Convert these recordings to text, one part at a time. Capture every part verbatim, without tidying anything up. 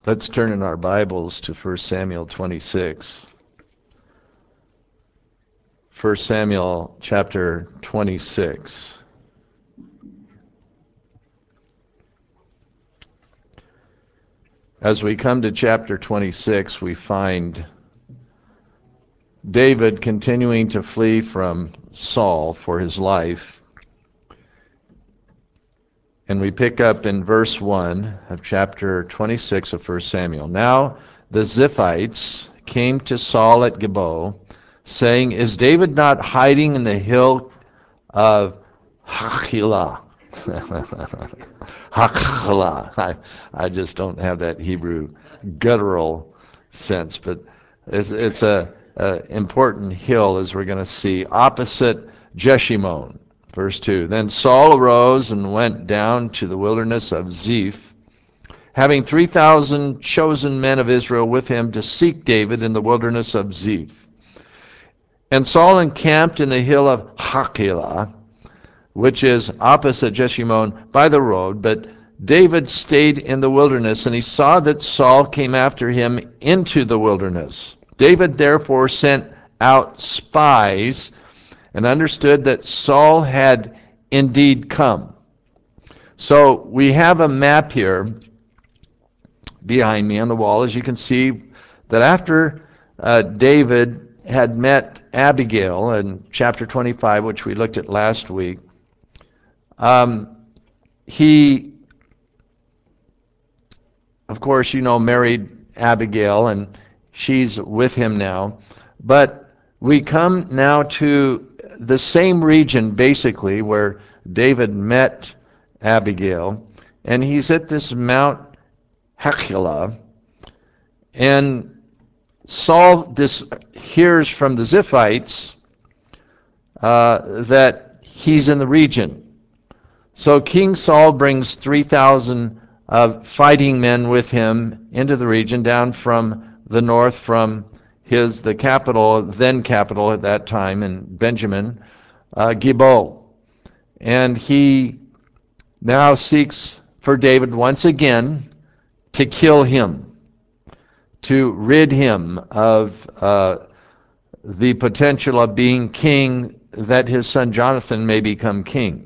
Let's turn in our Bibles to First Samuel twenty-six. First Samuel chapter twenty-six. As we come to chapter twenty-six, we find David continuing to flee from Saul for his life. And we pick up in verse one of chapter twenty-six of First Samuel. Now the Ziphites came to Saul at Gilboa, saying, "Is David not hiding in the hill of Hachilah?" Hachilah. I, I just don't have that Hebrew guttural sense, but it's, it's a, a important hill, as we're going to see, opposite Jeshimon. Verse two, Then Saul arose and went down to the wilderness of Ziph, having three thousand chosen men of Israel with him to seek David in the wilderness of Ziph. And Saul encamped in the hill of Hachilah, which is opposite Jeshimon, by the road, but David stayed in the wilderness, and he saw that Saul came after him into the wilderness. David therefore sent out spies and understood that Saul had indeed come. So we have a map here behind me on the wall, as you can see, that after uh, David had met Abigail in chapter twenty-five, which we looked at last week, um, he, of course, you know, married Abigail, and she's with him now. But we come now to the same region, basically, where David met Abigail, and he's at this Mount Hachilah, and Saul this hears from the Ziphites uh, that he's in the region. So King Saul brings three thousand uh, fighting men with him into the region, down from the north, from his the capital, then capital at that time in Benjamin, uh, Gilboa. And he now seeks for David once again to kill him, to rid him of uh, the potential of being king, that his son Jonathan may become king.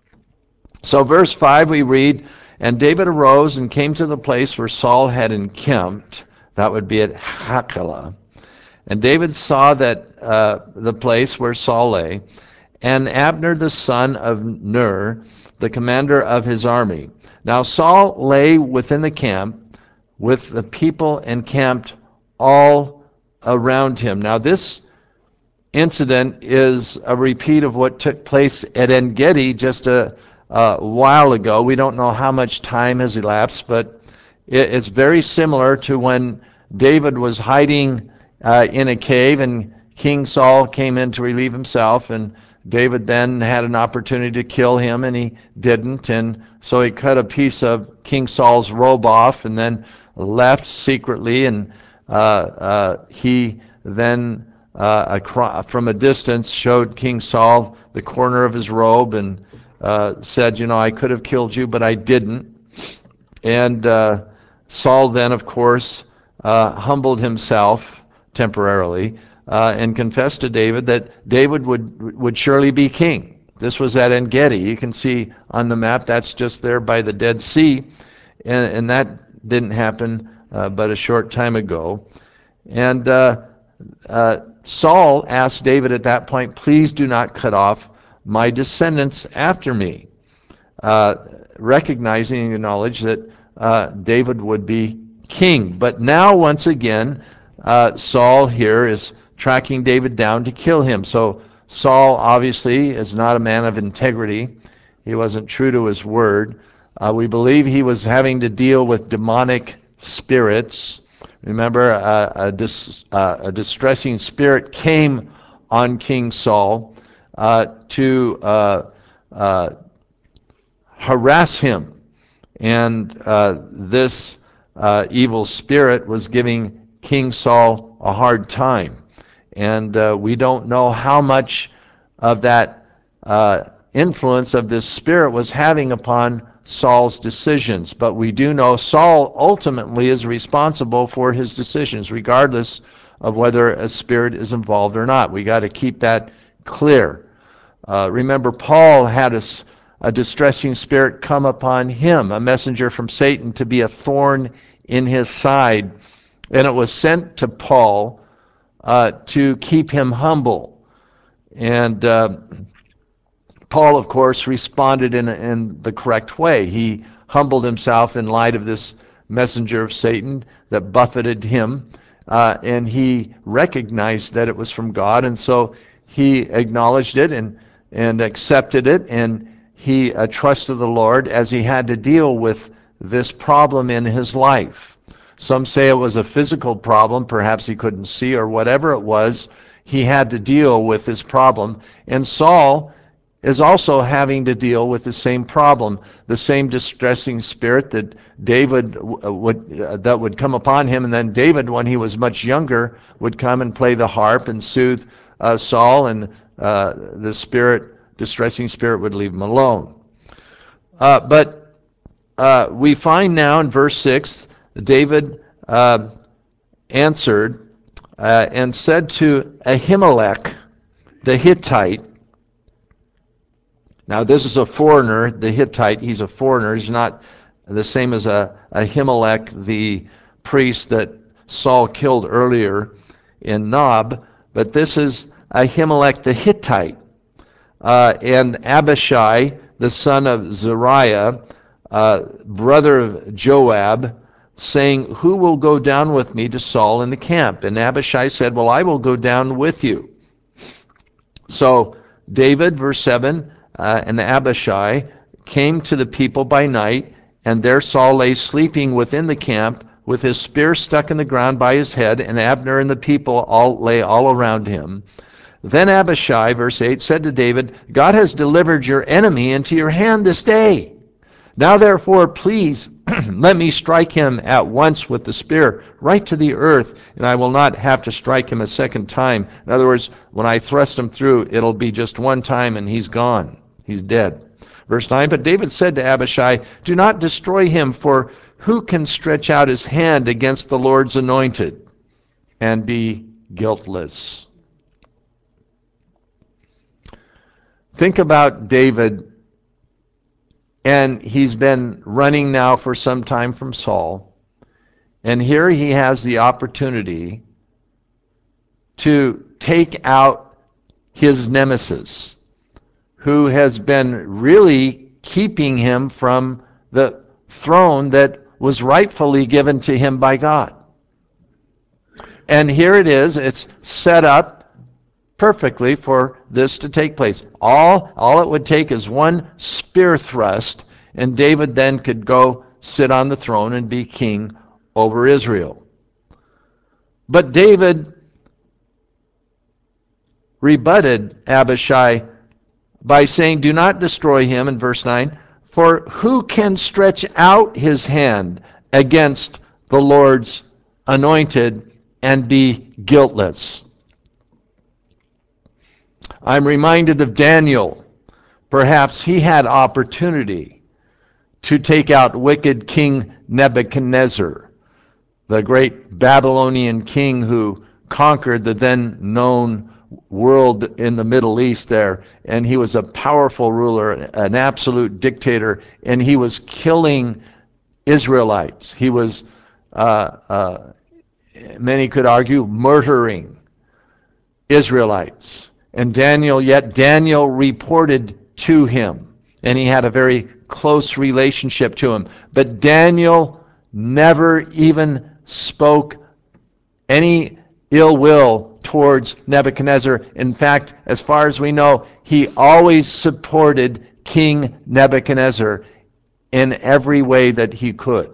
So verse five we read, And David arose and came to the place where Saul had encamped. That would be at Hachilah. And David saw that uh, the place where Saul lay, and Abner the son of Ner, the commander of his army. Now Saul lay within the camp, with the people encamped all around him. Now this incident is a repeat of what took place at En-Gedi just a, a while ago. We don't know how much time has elapsed, but it, it's very similar to when David was hiding uh, in a cave, and King Saul came in to relieve himself, and David then had an opportunity to kill him, and he didn't, and so he cut a piece of King Saul's robe off and then left secretly, and uh, uh, he then uh, from a distance showed King Saul the corner of his robe and uh, said, you know, I could have killed you, but I didn't. And uh, Saul then, of course, uh, humbled himself temporarily uh, and confessed to David that David would would surely be king. This was at En-Gedi. You can see on the map that's just there by the Dead Sea, and, and that didn't happen uh, but a short time ago. And uh, uh, Saul asked David at that point, please do not cut off my descendants after me, uh, recognizing and acknowledge that uh, David would be king. But now, once again, uh, Saul here is tracking David down to kill him. So Saul obviously is not a man of integrity. He wasn't true to his word. Uh, we believe he was having to deal with demonic spirits. Remember, uh, a, dis, uh, a distressing spirit came on King Saul uh, to uh, uh, harass him. And uh, this uh, evil spirit was giving King Saul a hard time. And uh, we don't know how much of that uh, influence of this spirit was having upon Saul's decisions. But we do know Saul ultimately is responsible for his decisions, regardless of whether a spirit is involved or not. We got to keep that clear. Uh, remember, Paul had a, a distressing spirit come upon him, a messenger from Satan, to be a thorn in his side. And it was sent to Paul uh, to keep him humble. And uh, Paul, of course, responded in, in the correct way. He humbled himself in light of this messenger of Satan that buffeted him, uh, and he recognized that it was from God, and so he acknowledged it and, and accepted it, and he uh, trusted the Lord as he had to deal with this problem in his life. Some say it was a physical problem, perhaps he couldn't see, or whatever it was, he had to deal with this problem. And Saul is also having to deal with the same problem, the same distressing spirit that David would uh, that would come upon him, and then David, when he was much younger, would come and play the harp and soothe uh, Saul, and uh, the spirit, distressing spirit, would leave him alone. Uh, but uh, we find now in verse six, David uh, answered uh, and said to Ahimelech the Hittite. Now, this is a foreigner, the Hittite. He's a foreigner. He's not the same as a, Ahimelech, the priest that Saul killed earlier in Nob, but this is Ahimelech the Hittite. Uh, and Abishai, the son of Zeruiah, uh, brother of Joab, saying, "Who will go down with me to Saul in the camp?" And Abishai said, "Well, I will go down with you." So David, verse seven, Uh, and Abishai came to the people by night, and there Saul lay sleeping within the camp, with his spear stuck in the ground by his head, and Abner and the people all lay all around him. Then Abishai, verse eight, said to David, "God has delivered your enemy into your hand this day. Now therefore, please, let me strike him at once with the spear, right to the earth, and I will not have to strike him a second time." In other words, when I thrust him through, it'll be just one time and he's gone. He's dead. Verse nine, but David said to Abishai, "Do not destroy him, for who can stretch out his hand against the Lord's anointed and be guiltless?" Think about David, and he's been running now for some time from Saul, and here he has the opportunity to take out his nemesis, who has been really keeping him from the throne that was rightfully given to him by God. And here it is, it's set up perfectly for this to take place. All, all it would take is one spear thrust, and David then could go sit on the throne and be king over Israel. But David rebutted Abishai by saying, "Do not destroy him," in verse nine, "for who can stretch out his hand against the Lord's anointed and be guiltless?" I'm reminded of Daniel. Perhaps he had opportunity to take out wicked King Nebuchadnezzar, the great Babylonian king who conquered the then known world in the Middle East there, and he was a powerful ruler, an absolute dictator, and he was killing Israelites. He was, uh, uh, many could argue, murdering Israelites. And Daniel, yet Daniel reported to him, and he had a very close relationship to him. But Daniel never even spoke any ill will towards Nebuchadnezzar. In fact, as far as we know, he always supported King Nebuchadnezzar in every way that he could.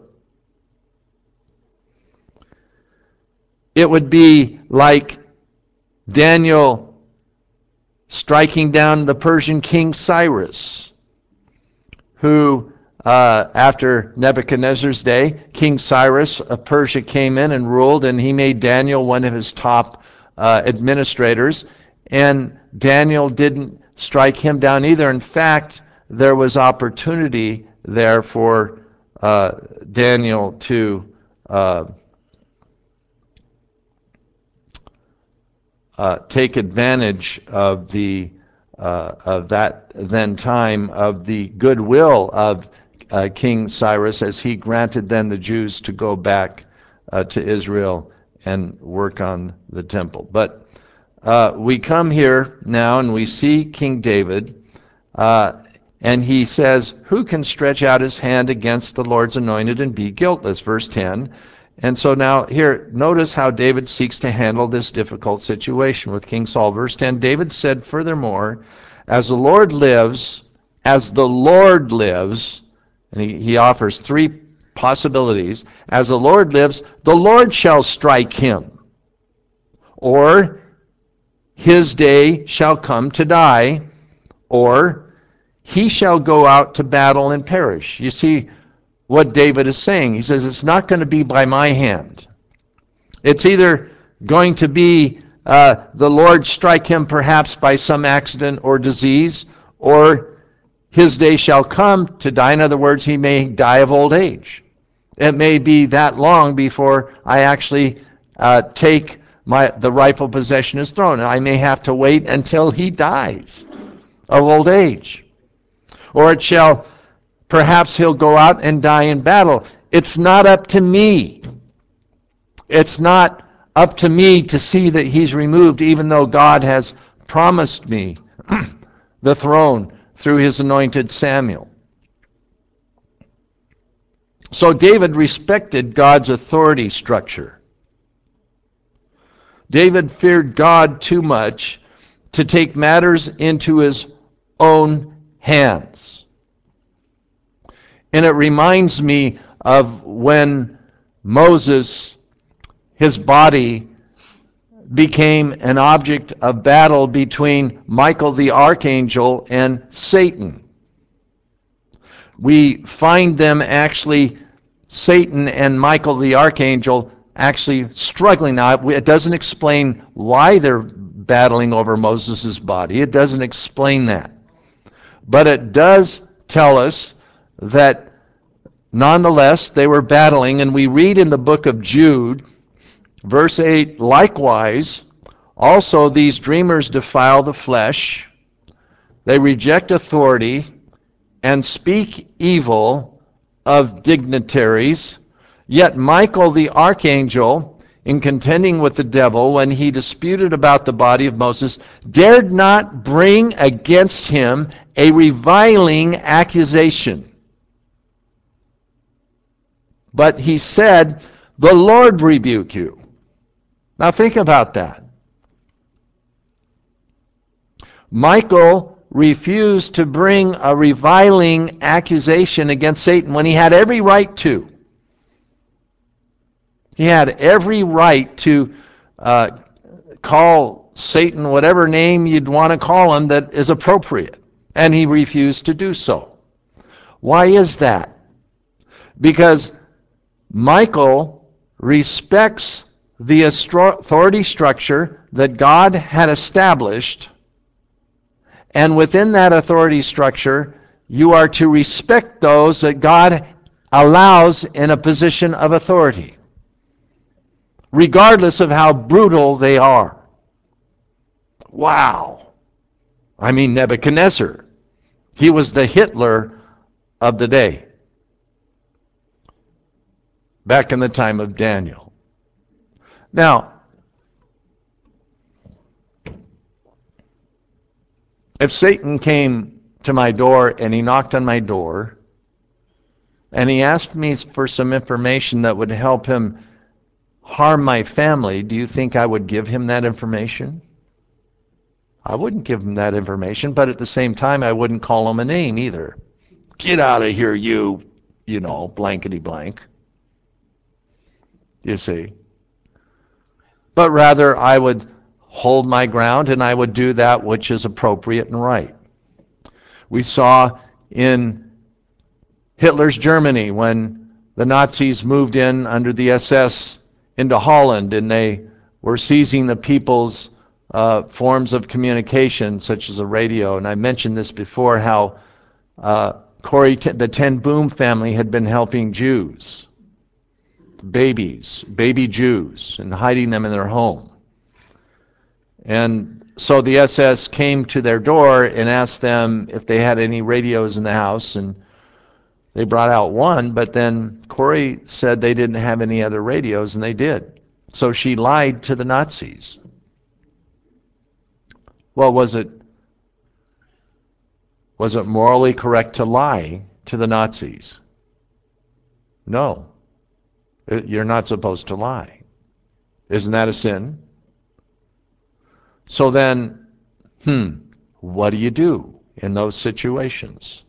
It would be like Daniel striking down the Persian king Cyrus, who, uh, after Nebuchadnezzar's day, King Cyrus of Persia came in and ruled, and he made Daniel one of his top uh, administrators, and Daniel didn't strike him down either. In fact, there was opportunity there for uh, Daniel to uh, uh, take advantage of the uh, of that then time of the goodwill of uh, King Cyrus, as he granted then the Jews to go back uh, to Israel and work on the temple. But uh, we come here now and we see King David, uh, and he says, who can stretch out his hand against the Lord's anointed and be guiltless? Verse ten. And so now here, notice how David seeks to handle this difficult situation with King Saul. Verse ten, David said, furthermore, as the Lord lives, as the Lord lives, and he, he offers three possibilities. As the Lord lives, the Lord shall strike him, or his day shall come to die, or he shall go out to battle and perish. You see what David is saying. He says, it's not going to be by my hand. It's either going to be uh, the Lord strike him perhaps by some accident or disease, or his day shall come to die. In other words, he may die of old age. It may be that long before I actually uh, take my the rightful possession of his throne. And I may have to wait until he dies of old age. Or it shall, perhaps he'll go out and die in battle. It's not up to me. It's not up to me to see that he's removed, even though God has promised me the throne through his anointed Samuel. So David respected God's authority structure. David feared God too much to take matters into his own hands. And it reminds me of when Moses, his body, became an object of battle between Michael the archangel and Satan. We find them actually, Satan and Michael the archangel, actually struggling. Now, it doesn't explain why they're battling over Moses' body. It doesn't explain that. But it does tell us that nonetheless they were battling, and we read in the book of Jude, verse eight, likewise, also these dreamers defile the flesh, they reject authority, and speak evil of dignitaries. Yet Michael the archangel, in contending with the devil when he disputed about the body of Moses, dared not bring against him a reviling accusation. But he said, the Lord rebuke you. Now think about that. Michael refused to bring a reviling accusation against Satan when he had every right to. He had every right to uh, call Satan whatever name you'd want to call him that is appropriate, and he refused to do so. Why is that? Because Michael respects the authority structure that God had established, and within that authority structure, you are to respect those that God allows in a position of authority, regardless of how brutal they are. Wow. I mean, Nebuchadnezzar, he was the Hitler of the day, back in the time of Daniel. Now, if Satan came to my door and he knocked on my door and he asked me for some information that would help him harm my family, do you think I would give him that information? I wouldn't give him that information, but at the same time, I wouldn't call him a name either. Get out of here, you, you know, blankety blank. You see. But rather, I would hold my ground and I would do that which is appropriate and right. We saw in Hitler's Germany when the Nazis moved in under the S S into Holland, and they were seizing the people's uh, forms of communication, such as a radio. And I mentioned this before, how uh, Corrie, the Ten Boom family had been helping Jews, babies, baby Jews, and hiding them in their home. And so the S S came to their door and asked them if they had any radios in the house, and they brought out one, but then Corrie said they didn't have any other radios, and they did. So she lied to the Nazis. Well, was it was it morally correct to lie to the Nazis? No. You're not supposed to lie. Isn't that a sin? So then, hmm, what do you do in those situations?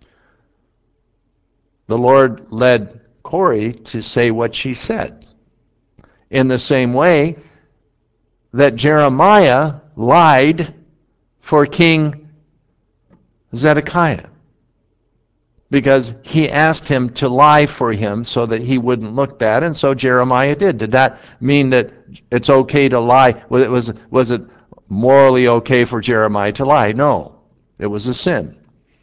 The Lord led Corrie to say what she said. In the same way that Jeremiah lied for King Zedekiah, because he asked him to lie for him so that he wouldn't look bad, and so Jeremiah did. Did that mean that it's okay to lie? Was it, was, was it morally okay for Jeremiah to lie? No, it was a sin.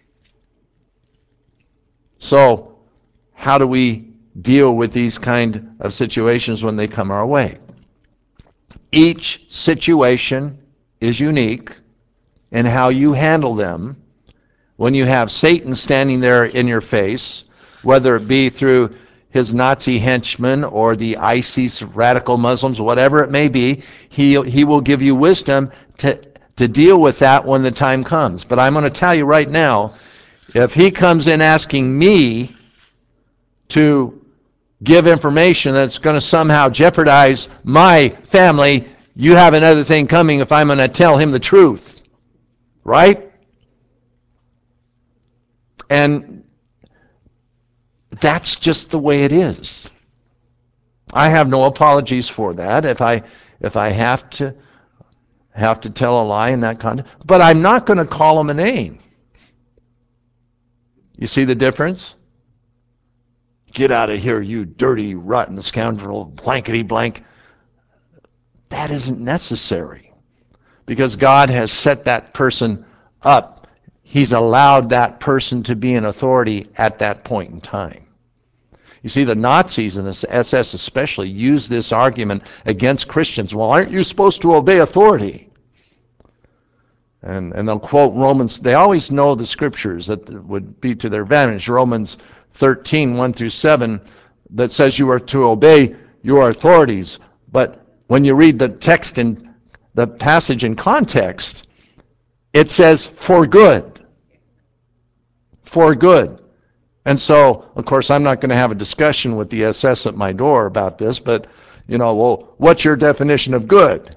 So how do we deal with these kind of situations when they come our way? Each situation is unique in how you handle them. When you have Satan standing there in your face, whether it be through his Nazi henchmen or the ISIS radical Muslims, whatever it may be, he, he will give you wisdom to, to deal with that when the time comes. But I'm going to tell you right now, if he comes in asking me to give information that's going to somehow jeopardize my family, you have another thing coming if I'm going to tell him the truth. Right? And that's just the way it is. I have no apologies for that if I if I have to have to tell a lie in that context. But I'm not going to call him a name. You see the difference? Get out of here, you dirty, rotten scoundrel, blankety blank. That isn't necessary, because God has set that person up. He's allowed that person to be in authority at that point in time. You see, the Nazis and the S S especially use this argument against Christians. Well, aren't you supposed to obey authority? And, and they'll quote Romans. They always know the scriptures that would be to their advantage. Romans thirteen, one through seven, that says you are to obey your authorities. But when you read the text in the passage in context, it says for good. For good. And so, of course, I'm not going to have a discussion with the S S at my door about this, but, you know, well, what's your definition of good?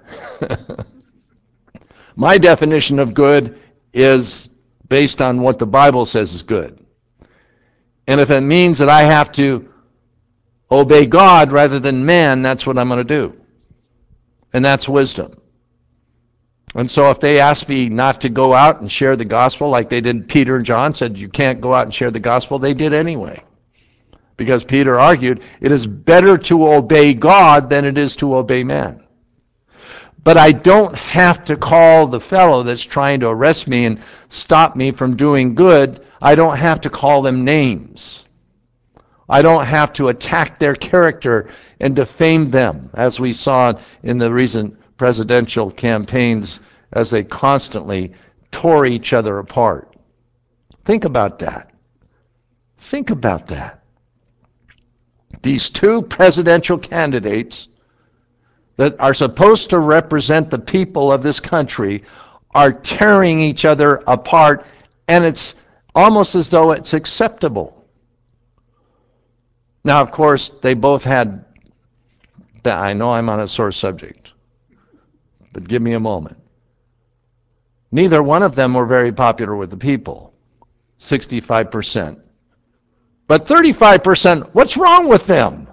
My definition of good is based on what the Bible says is good. And if it means that I have to obey God rather than man, that's what I'm going to do. And that's wisdom. And so if they ask me not to go out and share the gospel like they did, Peter and John said you can't go out and share the gospel, they did anyway. Because Peter argued it is better to obey God than it is to obey man. But I don't have to call the fellow that's trying to arrest me and stop me from doing good, I don't have to call them names. I don't have to attack their character and defame them, as we saw in the recent presidential campaigns as they constantly tore each other apart. Think about that. Think about that. These two presidential candidates that are supposed to represent the people of this country are tearing each other apart, and it's almost as though it's acceptable. Now, of course, they both had, I know I'm on a sore subject, but give me a moment. Neither one of them were very popular with the people, sixty-five percent. But thirty-five percent, what's wrong with them?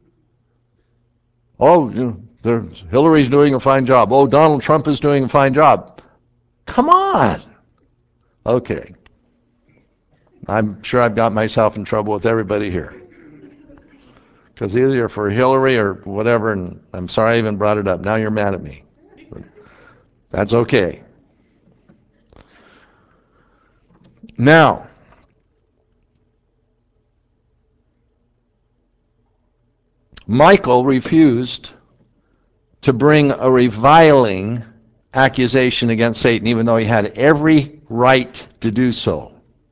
Oh, you know, Hillary's doing a fine job. Oh, Donald Trump is doing a fine job. Come on. Okay. I'm sure I've got myself in trouble with everybody here. Because either you're for Hillary or whatever, and I'm sorry I even brought it up. Now you're mad at me. But that's okay. Now, Michael refused to bring a reviling accusation against Satan, even though he had every right to do so.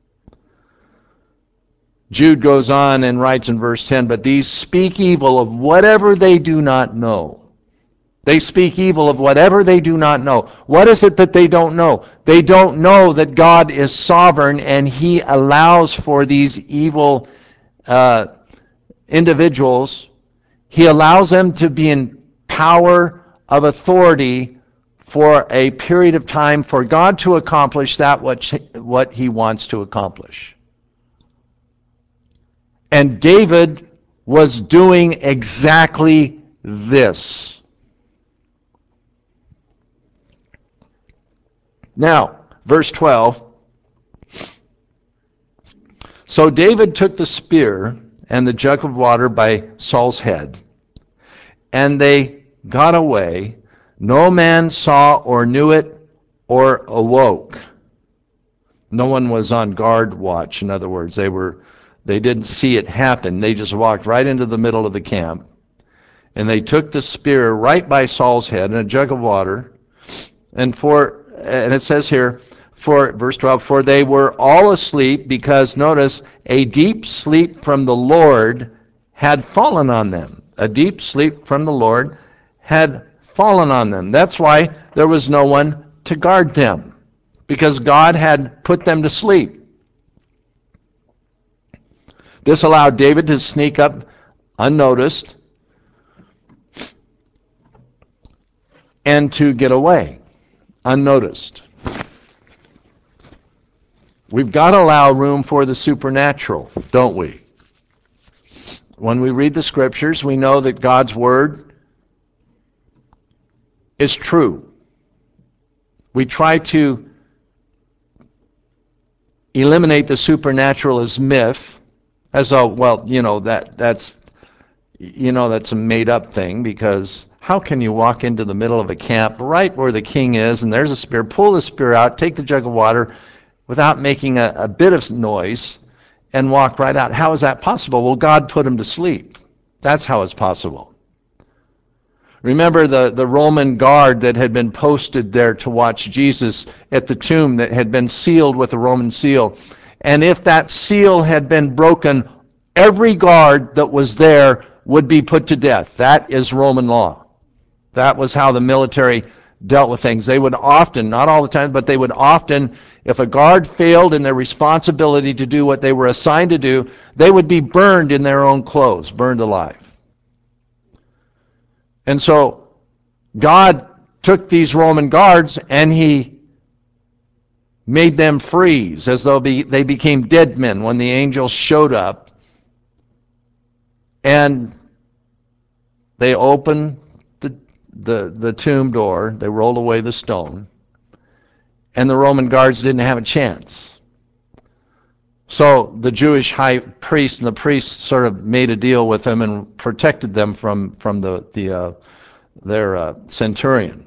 Jude goes on and writes in verse ten, but these speak evil of whatever they do not know. They speak evil of whatever they do not know. What is it that they don't know? They don't know that God is sovereign and he allows for these evil uh, individuals. He allows them to be in power of authority for a period of time for God to accomplish that what, what he wants to accomplish. And David was doing exactly this. Now, verse twelve. So David took the spear and the jug of water by Saul's head, and they got away. No man saw or knew it or awoke. No one was on guard watch. In other words, they were they didn't see it happen. They just walked right into the middle of the camp, and they took the spear right by Saul's head and a jug of water. And for and it says here, for verse twelve, for they were all asleep because, notice, a deep sleep from the Lord had fallen on them. A deep sleep from the Lord had fallen on them. That's why there was no one to guard them, because God had put them to sleep. This allowed David to sneak up unnoticed and to get away unnoticed. We've got to allow room for the supernatural, don't we? When we read the scriptures, we know that God's word is true. We try to eliminate the supernatural as myth, as though, well, you know, that that's you know that's a made-up thing, because how can you walk into the middle of a camp right where the king is and there's a spear, pull the spear out, take the jug of water without making a, a bit of noise and walk right out? How is that possible? Well, God put him to sleep. That's how it's possible. Remember the, the Roman guard that had been posted there to watch Jesus at the tomb that had been sealed with a Roman seal. And if that seal had been broken, every guard that was there would be put to death. That is Roman law. That was how the military dealt with things. They would often, not all the time, but they would often, if a guard failed in their responsibility to do what they were assigned to do, they would be burned in their own clothes, burned alive. And so God took these Roman guards and he made them freeze as though be, they became dead men when the angels showed up. And they opened the, the, the tomb door, they rolled away the stone, and the Roman guards didn't have a chance. So the Jewish high priest and the priests sort of made a deal with them and protected them from, from the, the, uh, their uh, centurion.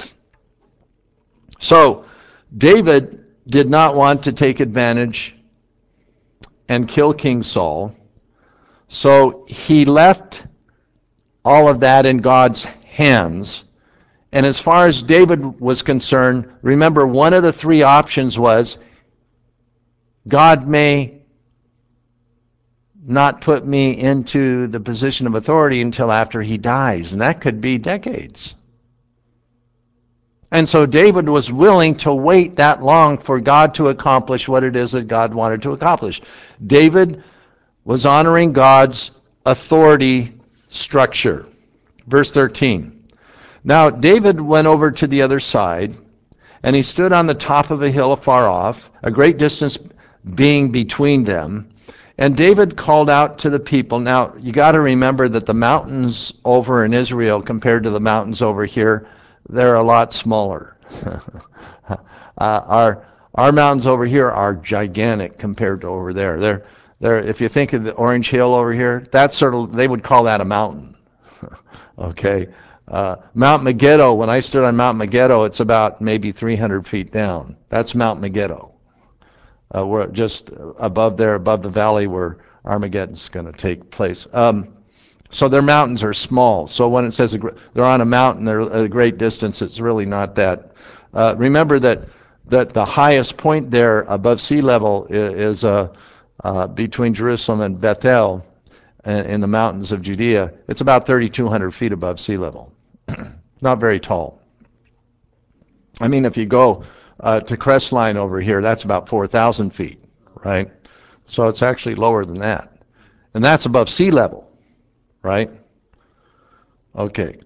So David did not want to take advantage and kill King Saul, so he left all of that in God's hands. And as far as David was concerned, remember, one of the three options was, God may not put me into the position of authority until after he dies, and that could be decades. And so David was willing to wait that long for God to accomplish what it is that God wanted to accomplish. David was honoring God's authority structure. Verse thirteen. Now David went over to the other side, and he stood on the top of a hill afar off, a great distance being between them. And David called out to the people. Now, you got to remember that the mountains over in Israel compared to the mountains over here, they're a lot smaller. uh, our our mountains over here are gigantic compared to over there. They're they're if you think of the Orange Hill over here, that's sort of, they would call that a mountain. Okay, uh, Mount Megiddo. When I stood on Mount Megiddo, it's about maybe three hundred feet down. That's Mount Megiddo. Uh, we're just above there, above the valley where Armageddon's going to take place. Um, So their mountains are small. So when it says a, they're on a mountain, they're at a great distance, it's really not that. Uh, remember that, that the highest point there above sea level is, is uh, uh, between Jerusalem and Bethel in, in the mountains of Judea. It's about thirty-two hundred feet above sea level. Not very tall. I mean, if you go uh, to Crestline over here, that's about four thousand feet, right? So it's actually lower than that. And that's above sea level, right? Okay.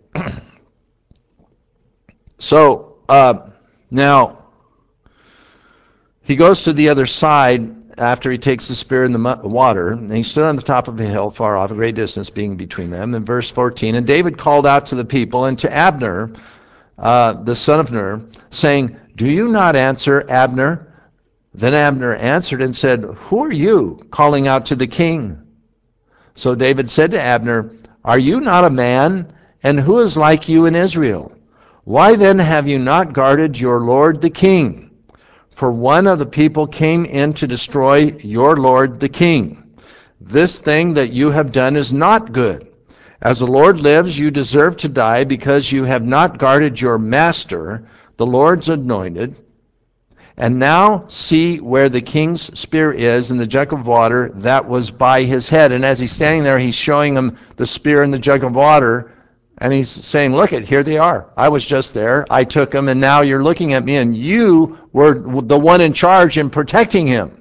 So uh, now he goes to the other side after he takes the spear in the water, and he stood on the top of a hill far off, a great distance being between them. In verse fourteen, and David called out to the people and to Abner, uh, the son of Ner, saying, do you not answer, Abner? Then Abner answered and said, who are you calling out to the king? So David said to Abner, are you not a man? And who is like you in Israel? Why then have you not guarded your lord the king? For one of the people came in to destroy your lord the king. This thing that you have done is not good. As the Lord lives, you deserve to die because you have not guarded your master, the Lord's anointed. And now see where the king's spear is in the jug of water that was by his head. And as he's standing there, he's showing him the spear and the jug of water. And he's saying, look it, here they are. I was just there. I took them, and now you're looking at me, and you were the one in charge in protecting him.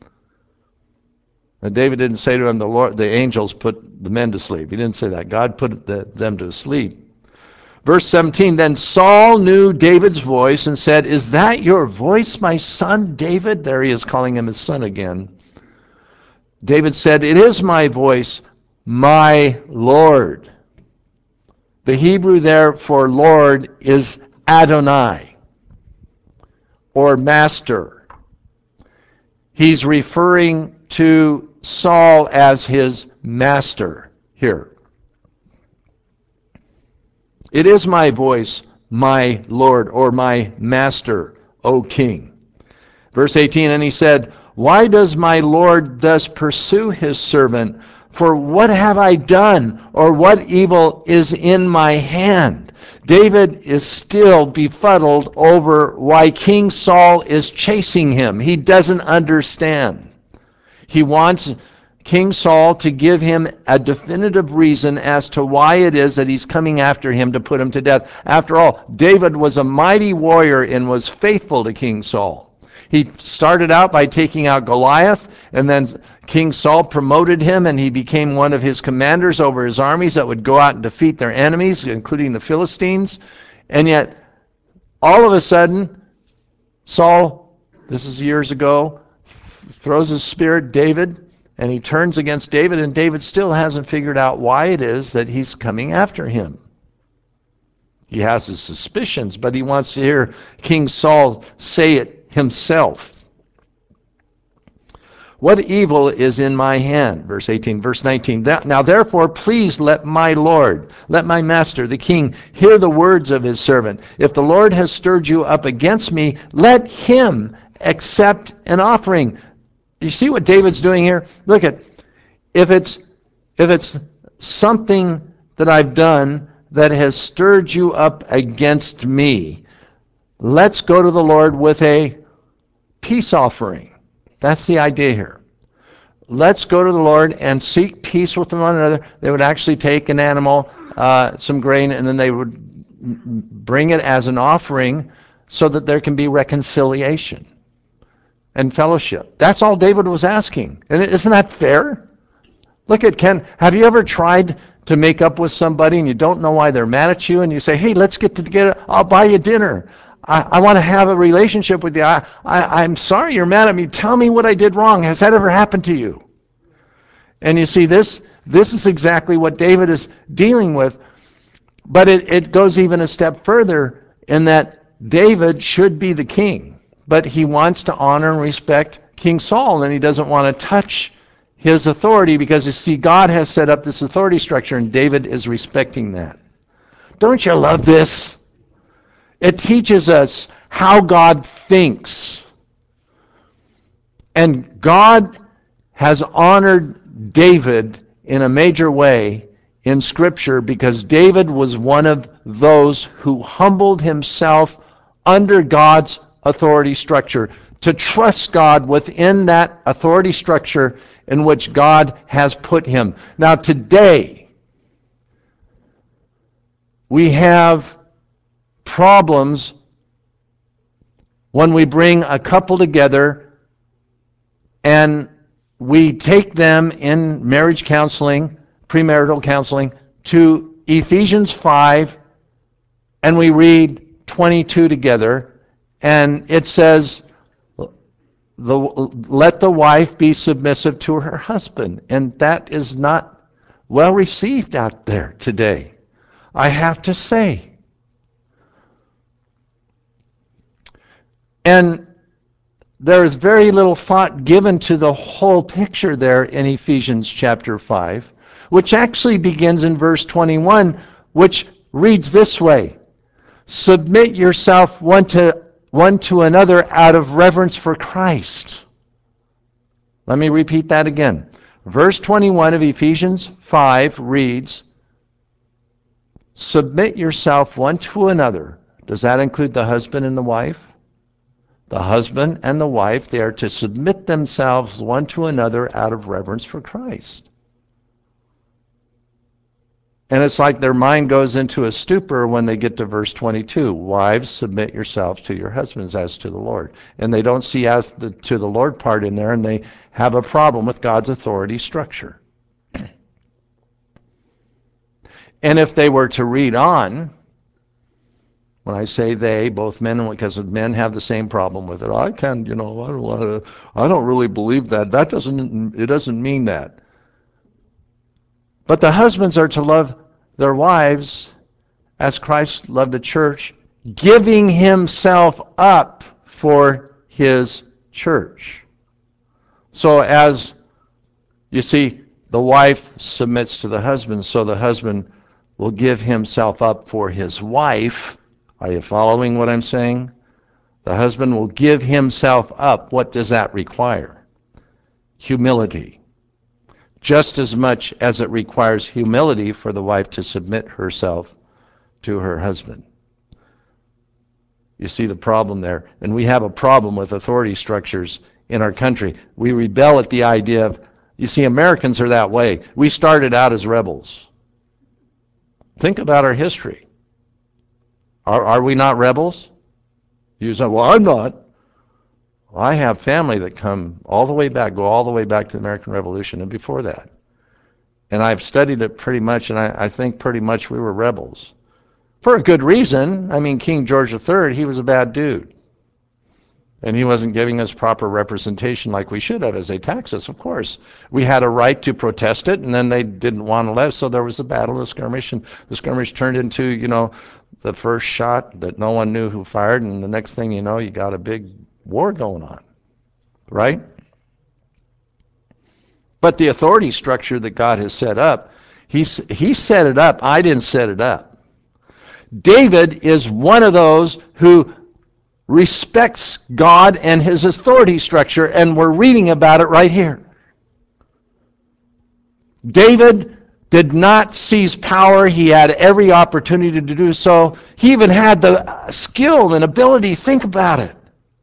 And David didn't say to him, the Lord, the angels put the men to sleep. He didn't say that. God put the, them to sleep. Verse seventeen, then Saul knew David's voice and said, is that your voice, my son David? There he is calling him his son again. David said, it is my voice, my Lord. The Hebrew there for Lord is Adonai, or master. He's referring to Saul as his master here. It is my voice, my Lord, or my master, O king. Verse eighteen, and he said, why does my Lord thus pursue his servant? For what have I done, or what evil is in my hand? David is still befuddled over why King Saul is chasing him. He doesn't understand. He wants King Saul to give him a definitive reason as to why it is that he's coming after him to put him to death. After all, David was a mighty warrior and was faithful to King Saul. He started out by taking out Goliath, and then King Saul promoted him, and he became one of his commanders over his armies that would go out and defeat their enemies, including the Philistines. And yet, all of a sudden, Saul, this is years ago, throws his spear at David, and he turns against David, and David still hasn't figured out why it is that he's coming after him. He has his suspicions, but he wants to hear King Saul say it himself. What evil is in my hand? Verse eighteen, verse nineteen. Now therefore, please let my Lord, let my master, the king, hear the words of his servant. If the Lord has stirred you up against me, let him accept an offering. You see what David's doing here? Look at, if it's if it's something that I've done that has stirred you up against me, let's go to the Lord with a peace offering. That's the idea here. Let's go to the Lord and seek peace with one another. They would actually take an animal, uh, some grain, and then they would bring it as an offering so that there can be reconciliation and fellowship. That's all David was asking. And isn't that fair? Look at Ken. Have you ever tried to make up with somebody and you don't know why they're mad at you, and you say, hey, let's get together. I'll buy you dinner. I, I want to have a relationship with you. I, I, I'm sorry you're mad at me. Tell me what I did wrong. Has that ever happened to you? And you see, this this is exactly what David is dealing with. But it, it goes even a step further in that David should be the king. But he wants to honor and respect King Saul, and he doesn't want to touch his authority because, you see, God has set up this authority structure, and David is respecting that. Don't you love this? It teaches us how God thinks. And God has honored David in a major way in Scripture because David was one of those who humbled himself under God's authority structure, to trust God within that authority structure in which God has put him. Now today, we have problems when we bring a couple together and we take them in marriage counseling, premarital counseling, to Ephesians five, and we read twenty-two together, and it says, the, let the wife be submissive to her husband. And that is not well received out there today, I have to say. And there is very little thought given to the whole picture there in Ephesians chapter five, which actually begins in verse twenty-one, which reads this way: submit yourself one to, one to another out of reverence for Christ. Let me repeat that again. Verse twenty-one of Ephesians five reads, submit yourself one to another. Does that include the husband and the wife? The husband and the wife, they are to submit themselves one to another out of reverence for Christ. And it's like their mind goes into a stupor when they get to verse twenty-two. Wives, submit yourselves to your husbands as to the Lord. And they don't see as the to the Lord part in there, and they have a problem with God's authority structure. And if they were to read on, when I say they, both men and because men have the same problem with it. I can, you know, I don't want to, I don't really believe that. That doesn't, it doesn't mean that. But the husbands are to love their wives as Christ loved the church, giving himself up for his church. So as you see, the wife submits to the husband, so the husband will give himself up for his wife. Are you following what I'm saying? The husband will give himself up. What does that require? Humility. Just as much as it requires humility for the wife to submit herself to her husband. You see the problem there. And we have a problem with authority structures in our country. We rebel at the idea of, you see, Americans are that way. We started out as rebels. Think about our history. Are, are we not rebels? You say, well, I'm not. Well, I have family that come all the way back, go all the way back to the American Revolution and before that. And I've studied it pretty much, and I, I think pretty much we were rebels. For a good reason. I mean, King George the Third, he was a bad dude. And he wasn't giving us proper representation like we should have as they taxed us, of course. We had a right to protest it, and then they didn't want to let us, so there was a battle, a skirmish, and the skirmish turned into, you know, the first shot that no one knew who fired, and the next thing you know, you got a big war going on, right? But the authority structure that God has set up, he's, he set it up. I didn't set it up. David is one of those who respects God and his authority structure, and we're reading about it right here. David did not seize power. He had every opportunity to do so. He even had the skill and ability. Think about it.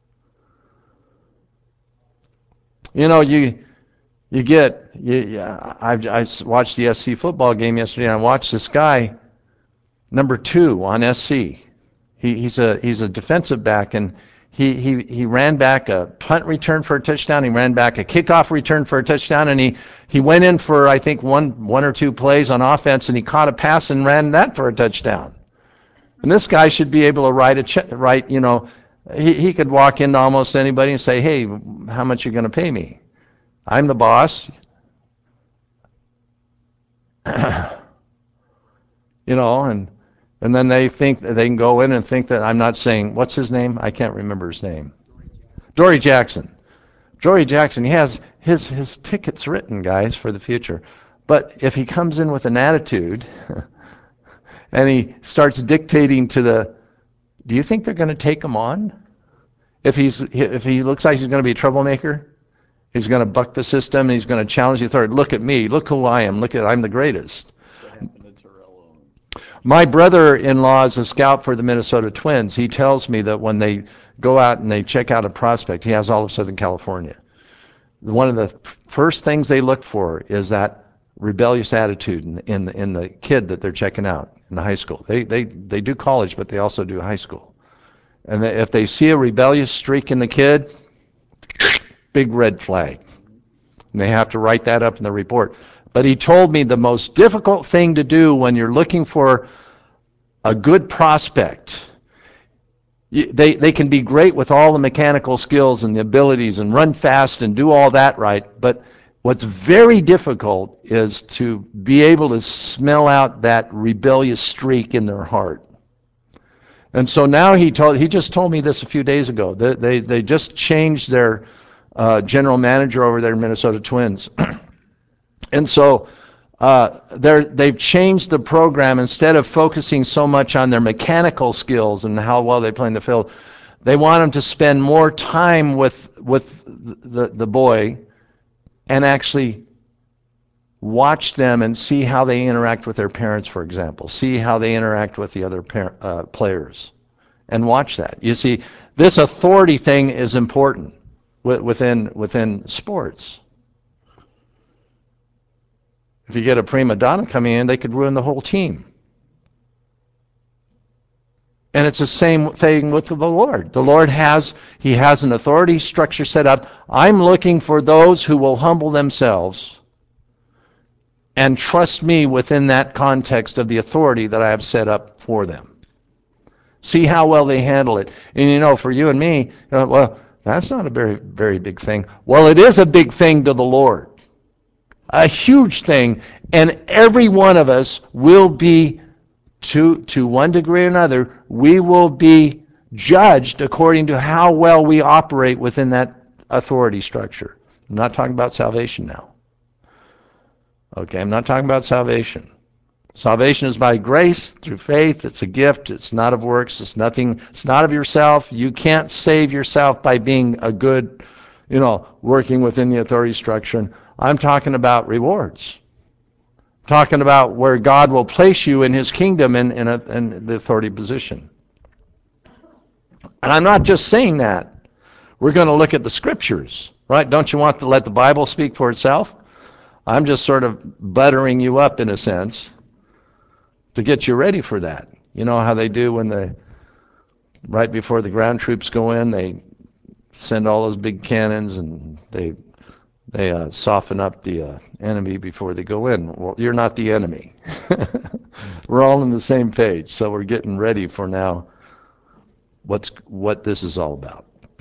You know, you you get, you, I, I watched the S C football game yesterday, and I watched this guy, number two on S C. He, he's a he's a defensive back, and he, he he ran back a punt return for a touchdown. He ran back a kickoff return for a touchdown, and he, he went in for, I think, one one or two plays on offense, and he caught a pass and ran that for a touchdown. And this guy should be able to write a check, write, you know, he, he could walk into almost anybody and say, hey, how much are you going to pay me? I'm the boss. You know, and and then they think that they can go in and think that I'm not saying, what's his name? I can't remember his name. Dory Jackson. Dory Jackson, he has his, his tickets written, guys, for the future. But if he comes in with an attitude and he starts dictating to the, do you think they're going to take him on? If he's if he looks like he's going to be a troublemaker, he's going to buck the system, and he's going to challenge the authority. Look at me. Look who I am. Look at, I'm the greatest. My brother-in-law is a scout for the Minnesota Twins. He tells me that when they go out and they check out a prospect, he has all of Southern California. One of the first things they look for is that rebellious attitude in, in, in the kid that they're checking out in the high school. They, they, they do college, but they also do high school. And they, if they see a rebellious streak in the kid, big red flag. And they have to write that up in the report. But he told me the most difficult thing to do when you're looking for a good prospect, they, they can be great with all the mechanical skills and the abilities and run fast and do all that right, but what's very difficult is to be able to smell out that rebellious streak in their heart. And so now he told he just told me this a few days ago. They they, they just changed their uh, general manager over there in Minnesota Twins. And so uh, they're, they've changed the program. Instead of focusing so much on their mechanical skills and how well they play in the field, they want them to spend more time with, with the, the boy and actually watch them and see how they interact with their parents, for example. See how they interact with the other par- uh, players. And watch that. You see, this authority thing is important within, within sports. If you get a prima donna coming in, they could ruin the whole team. And it's the same thing with the Lord. The Lord has, He has an authority structure set up. I'm looking for those who will humble themselves and trust me within that context of the authority that I have set up for them. See how well they handle it. And you know, for you and me, uh, well, that's not a very, very big thing. Well, it is a big thing to the Lord. A huge thing, and every one of us will be, to, to one degree or another, we will be judged according to how well we operate within that authority structure. I'm not talking about salvation now. Okay, I'm not talking about salvation. Salvation is by grace, through faith. It's a gift. It's not of works. It's nothing. It's not of yourself. You can't save yourself by being a good, you know, working within the authority structure. I'm talking about rewards. I'm talking about where God will place you in His kingdom in, in, a, in the authority position. And I'm not just saying that. We're going to look at the scriptures, right? Don't you want to let the Bible speak for itself? I'm just sort of buttering you up in a sense to get you ready for that. You know how they do when the, right before the ground troops go in, they send all those big cannons and they They uh, soften up the uh, enemy before they go in. Well, you're not the enemy. We're all on the same page, so we're getting ready for now what's what this is all about.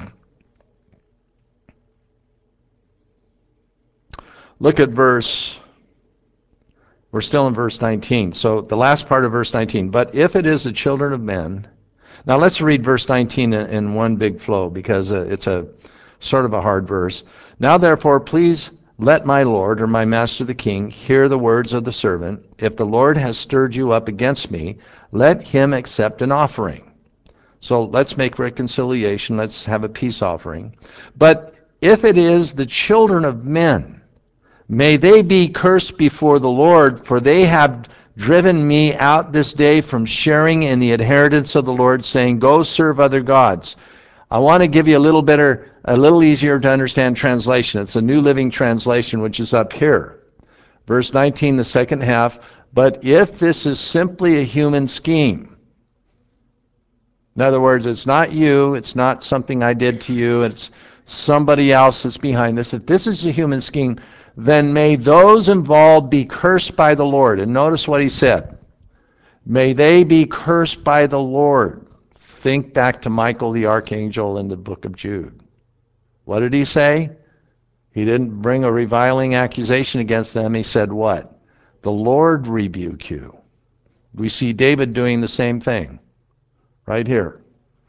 Look at verse, we're still in verse nineteen. So the last part of verse nineteen, but if it is the children of men, now let's read verse nineteen in, in one big flow because uh, it's a sort of a hard verse. Now therefore, please let my Lord, or my master the king, hear the words of the servant. If the Lord has stirred you up against me, let him accept an offering. So let's make reconciliation. Let's have a peace offering. But if it is the children of men, may they be cursed before the Lord, for they have driven me out this day from sharing in the inheritance of the Lord, saying, go serve other gods. I want to give you a little better, a little easier to understand translation. It's a New Living Translation, which is up here. Verse nineteen, the second half, but if this is simply a human scheme, in other words, it's not you, it's not something I did to you, it's somebody else that's behind this. If this is a human scheme, then may those involved be cursed by the Lord. And notice what he said. May they be cursed by the Lord. Think back to Michael the archangel in the book of Jude. What did he say? He didn't bring a reviling accusation against them. He said what? The Lord rebuke you. We see David doing the same thing right here.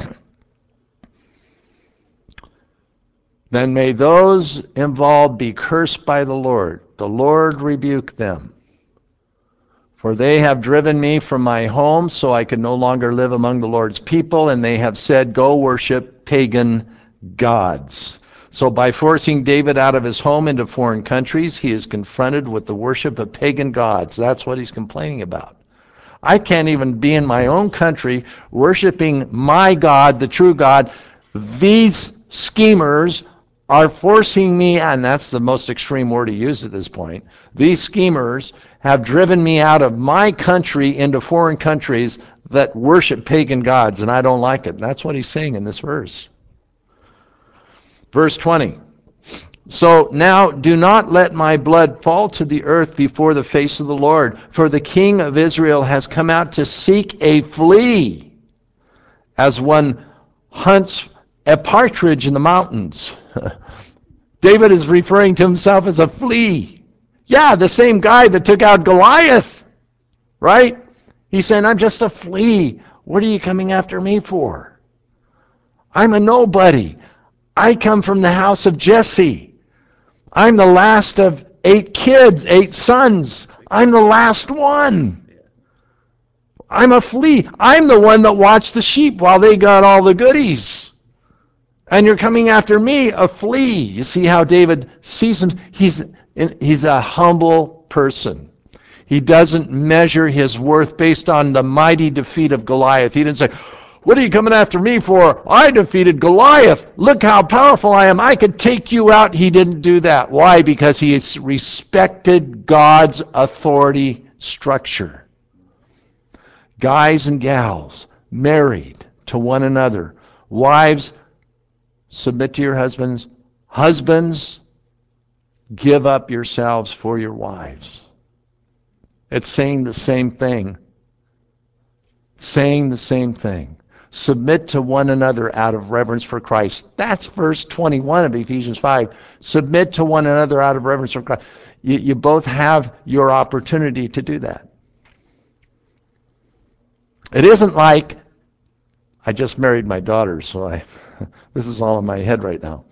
Then may those involved be cursed by the Lord. The Lord rebuke them. For they have driven me from my home, so I can no longer live among the Lord's people, and they have said, go worship pagan gods. So by forcing David out of his home into foreign countries, he is confronted with the worship of pagan gods. That's what he's complaining about. I can't even be in my own country worshiping my God, the true God. These schemers are forcing me, and that's the most extreme word he used at this point. These schemers have driven me out of my country into foreign countries that worship pagan gods, and I don't like it. That's what he's saying in this verse. Verse twenty. So now do not let my blood fall to the earth before the face of the Lord, for the king of Israel has come out to seek a flea, as one hunts a partridge in the mountains. David is referring to himself as a flea. Yeah, the same guy that took out Goliath, right? He's saying, I'm just a flea. What are you coming after me for? I'm a nobody. I come from the house of Jesse. I'm the last of eight kids, eight sons. I'm the last one. I'm a flea. I'm the one that watched the sheep while they got all the goodies. And you're coming after me, a flea. You see how David sees him? He's, he's a humble person. He doesn't measure his worth based on the mighty defeat of Goliath. He didn't say, what are you coming after me for? I defeated Goliath. Look how powerful I am. I could take you out. He didn't do that. Why? Because he respected God's authority structure. Guys and gals, married to one another. Wives, submit to your husbands. Husbands, give up yourselves for your wives. It's saying the same thing. Saying the same thing. Submit to one another out of reverence for Christ. That's verse twenty-one of Ephesians five. Submit to one another out of reverence for Christ. You, you both have your opportunity to do that. It isn't like, I just married my daughter, so I, this is all in my head right now.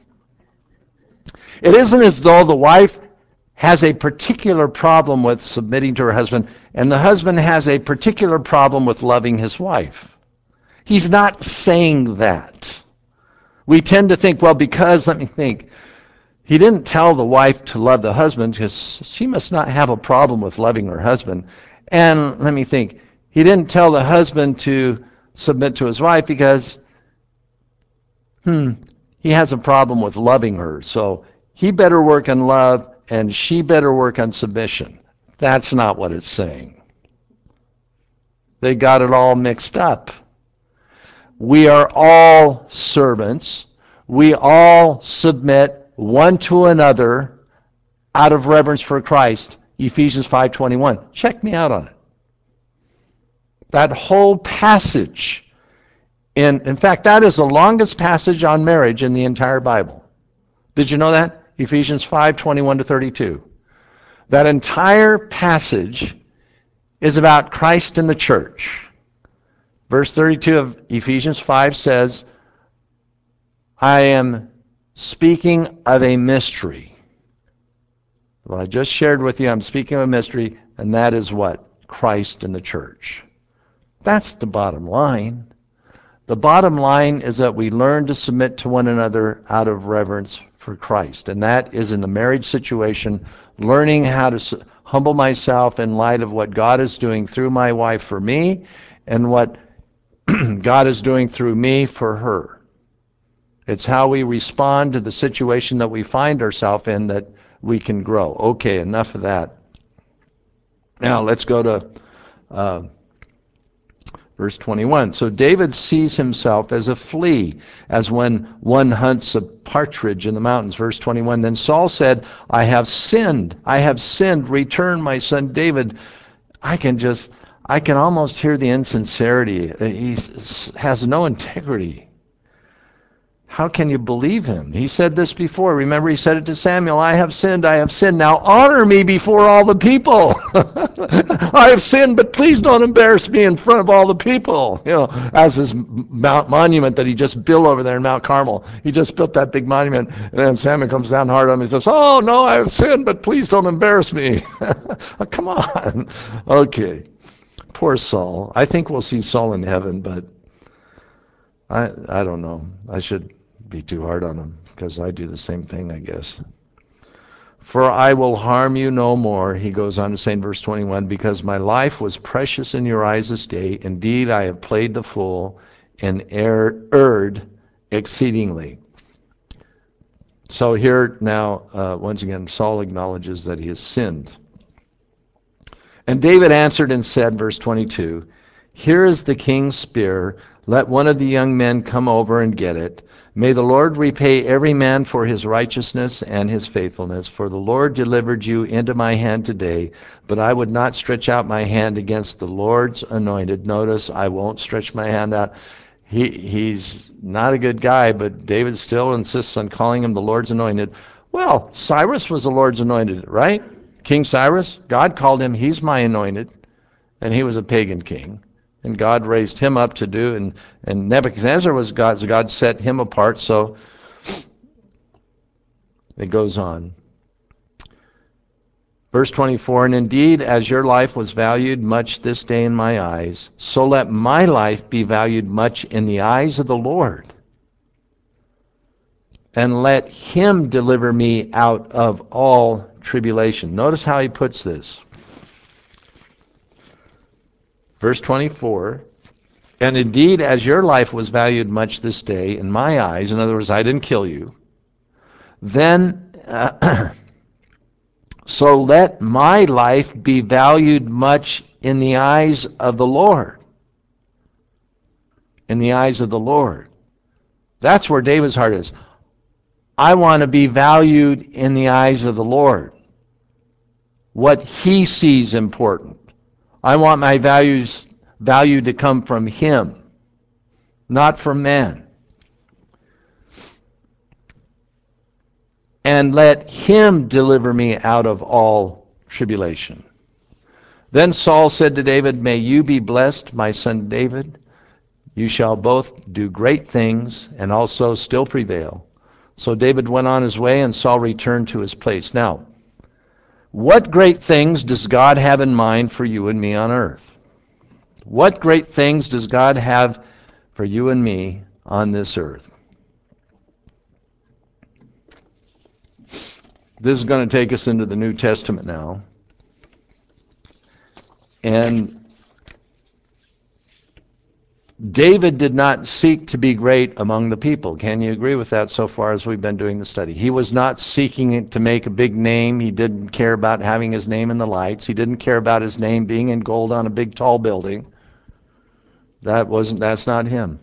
It isn't as though the wife has a particular problem with submitting to her husband, and the husband has a particular problem with loving his wife. He's not saying that. We tend to think, well, because, let me think, he didn't tell the wife to love the husband because she must not have a problem with loving her husband. And let me think, he didn't tell the husband to submit to his wife because, hmm, he has a problem with loving her. So he better work on love and she better work on submission. That's not what it's saying. They got it all mixed up. We are all servants. We all submit one to another out of reverence for Christ. Ephesians five twenty-one. Check me out on it. That whole passage, in, in fact, that is the longest passage on marriage in the entire Bible. Did you know that? Ephesians five twenty-one to thirty-two. That entire passage is about Christ and the church. Verse thirty-two of Ephesians five says, I am speaking of a mystery. Well, I just shared with you, I'm speaking of a mystery, and that is what? Christ and the church. That's the bottom line. The bottom line is that we learn to submit to one another out of reverence for Christ. And that is in the marriage situation, learning how to humble myself in light of what God is doing through my wife for me and what God is doing through me for her. It's how we respond to the situation that we find ourselves in that we can grow. Okay, enough of that. Now let's go to uh, verse twenty-one. So David sees himself as a flea, as when one hunts a partridge in the mountains. Verse twenty-one, then Saul said, I have sinned. I have sinned. Return, my son David. I can just... I can almost hear the insincerity. He has no integrity. How can you believe him? He said this before. Remember, he said it to Samuel, I have sinned, I have sinned. Now honor me before all the people. I have sinned, but please don't embarrass me in front of all the people. You know, as his mount monument that he just built over there in Mount Carmel. He just built that big monument, and then Samuel comes down hard on him and says, oh, no, I have sinned, but please don't embarrass me. Oh, come on. Okay. Poor Saul. I think we'll see Saul in heaven, but I I don't know. I should be too hard on him because I do the same thing, I guess. For I will harm you no more, he goes on to say in verse twenty-one, because my life was precious in your eyes this day. Indeed, I have played the fool and err, erred exceedingly. So here now, uh, once again, Saul acknowledges that he has sinned. And David answered and said, verse twenty-two, here is the king's spear. Let one of the young men come over and get it. May the Lord repay every man for his righteousness and his faithfulness. For the Lord delivered you into my hand today, but I would not stretch out my hand against the Lord's anointed. Notice, I won't stretch my hand out. He, he's not a good guy, but David still insists on calling him the Lord's anointed. Well, Cyrus was the Lord's anointed, right? King Cyrus, God called him, he's my anointed, and he was a pagan king. And God raised him up to do, and, and Nebuchadnezzar was God's, God set him apart, so it goes on. Verse twenty-four, and indeed, as your life was valued much this day in my eyes, so let my life be valued much in the eyes of the Lord. And let him deliver me out of all tribulation. Notice how he puts this. Verse twenty-four, and indeed, as your life was valued much this day in my eyes, in other words, I didn't kill you, then uh, so let my life be valued much in the eyes of the Lord. In the eyes of the Lord. That's where David's heart is. I want to be valued in the eyes of the Lord. What he sees important. I want my values value to come from him, not from man. And let him deliver me out of all tribulation. Then Saul said to David, may you be blessed, my son David. You shall both do great things and also still prevail. So David went on his way, and Saul returned to his place. Now, what great things does God have in mind for you and me on earth? What great things does God have for you and me on this earth? This is going to take us into the New Testament now. And David did not seek to be great among the people. Can you agree with that so far as we've been doing the study? He was not seeking to make a big name. He didn't care about having his name in the lights. He didn't care about his name being in gold on a big tall building. That wasn't, that's not him.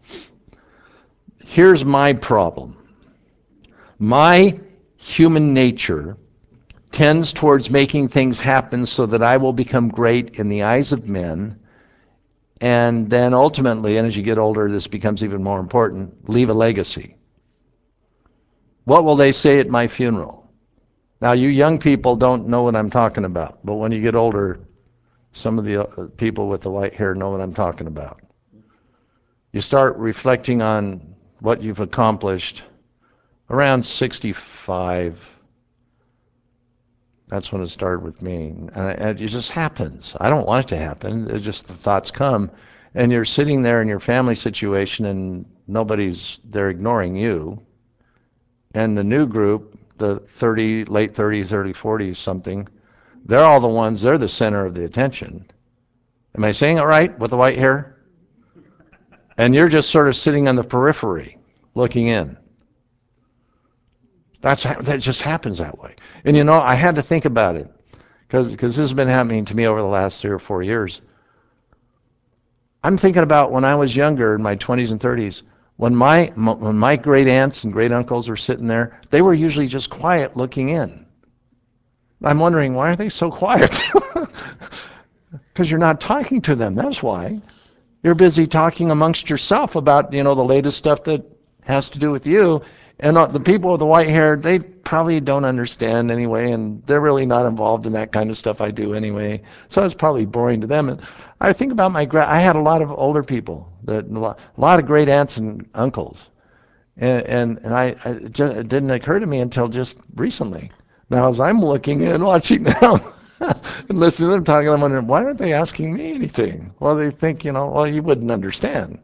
Here's my problem. My human nature tends towards making things happen so that I will become great in the eyes of men, and then ultimately, and as you get older, this becomes even more important, leave a legacy. What will they say at my funeral? Now, you young people don't know what I'm talking about, but when you get older, some of the people with the white hair know what I'm talking about. You start reflecting on what you've accomplished around sixty-five. That's when it started with me. And it just happens. I don't want it to happen. It's just the thoughts come. And you're sitting there in your family situation and nobody's, they're ignoring you. And the new group, the thirty, late thirties, early forties something, they're all the ones, they're the center of the attention. Am I saying it right with the white hair? And you're just sort of sitting on the periphery, looking in. That's, that just happens that way. And you know, I had to think about it, because because this has been happening to me over the last three or four years. I'm thinking about when I was younger, in my twenties and thirties, when my, when my great aunts and great uncles were sitting there, they were usually just quiet looking in. I'm wondering, why are they so quiet? Because you're not talking to them, that's why. You're busy talking amongst yourself about, you know, the latest stuff that has to do with you. And the people with the white hair, they probably don't understand anyway, and they're really not involved in that kind of stuff I do anyway. So it's probably boring to them. And I think about my, gra- I had a lot of older people, that a lot of great aunts and uncles. And, and, and I, I it, just, it didn't occur to me until just recently. Now, as I'm looking and watching them, and listening to them talking, I'm wondering, why aren't they asking me anything? Well, they think, you know, well, you wouldn't understand.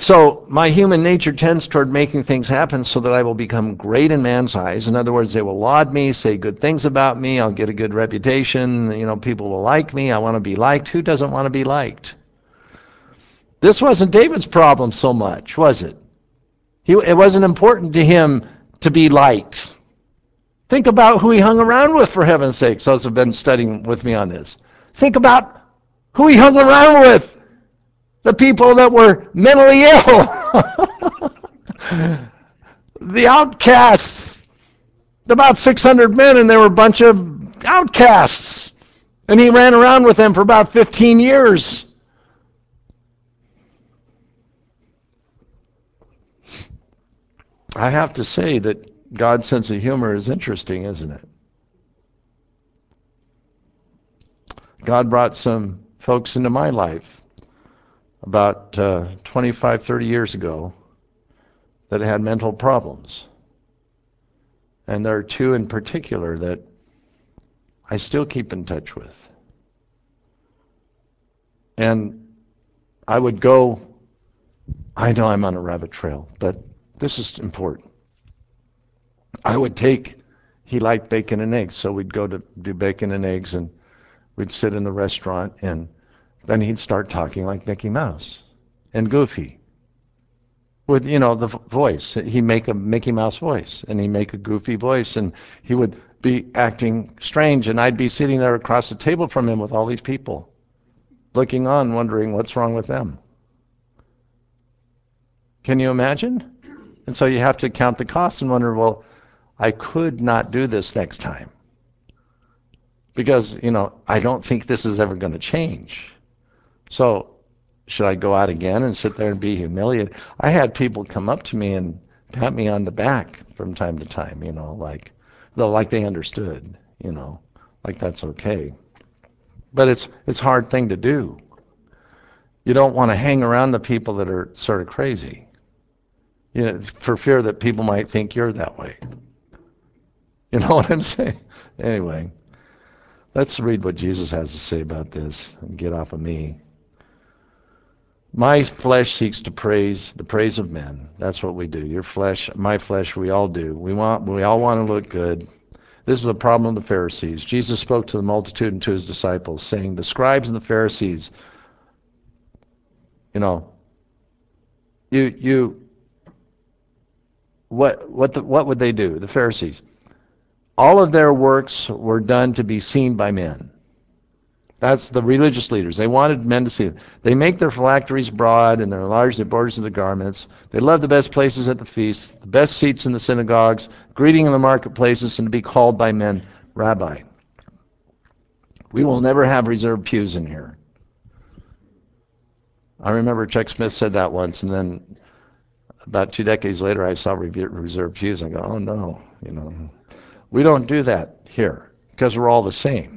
So my human nature tends toward making things happen so that I will become great in man's eyes. In other words, they will laud me, say good things about me. I'll get a good reputation. You know, people will like me. I want to be liked. Who doesn't want to be liked? This wasn't David's problem so much, was it? He, it wasn't important to him to be liked. Think about who he hung around with, for heaven's sake. Those have been studying with me on this. Think about who he hung around with. The people that were mentally ill. The outcasts. About six hundred men, and they were a bunch of outcasts. And he ran around with them for about fifteen years. I have to say that God's sense of humor is interesting, isn't it? God brought some folks into my life about uh, twenty-five, thirty years ago that had mental problems. And there are two in particular that I still keep in touch with. And I would go, I know I'm on a rabbit trail, but this is important. I would take, he liked bacon and eggs, so we'd go to do bacon and eggs, and we'd sit in the restaurant, and then he'd start talking like Mickey Mouse and Goofy. With, you know, the voice. He'd make a Mickey Mouse voice, and he'd make a Goofy voice, and he would be acting strange, and I'd be sitting there across the table from him with all these people, looking on, wondering what's wrong with them. Can you imagine? And so you have to count the costs and wonder, well, I could not do this next time. Because, you know, I don't think this is ever going to change. So, should I go out again and sit there and be humiliated? I had people come up to me and pat me on the back from time to time, you know, like, though, like they understood, you know, like that's okay. But it's it's a hard thing to do. You don't want to hang around the people that are sort of crazy, you know, for fear that people might think you're that way. You know what I'm saying? Anyway, let's read what Jesus has to say about this and get off of me. My flesh seeks to praise the praise of men. That's what we do. Your flesh, my flesh, we all do. We want, we all want to look good. This is the problem of the Pharisees. Jesus spoke to the multitude and to his disciples, saying, the scribes and the Pharisees, you know, you, you, what, what, the, what would they do? The Pharisees. All of their works were done to be seen by men. That's the religious leaders. They wanted men to see them. They make their phylacteries broad and they enlarge the borders of the garments. They love the best places at the feasts, the best seats in the synagogues, greeting in the marketplaces, and to be called by men, Rabbi. We will never have reserved pews in here. I remember Chuck Smith said that once, and then about two decades later I saw reserved pews. I go, oh no, you know. We don't do that here because we're all the same.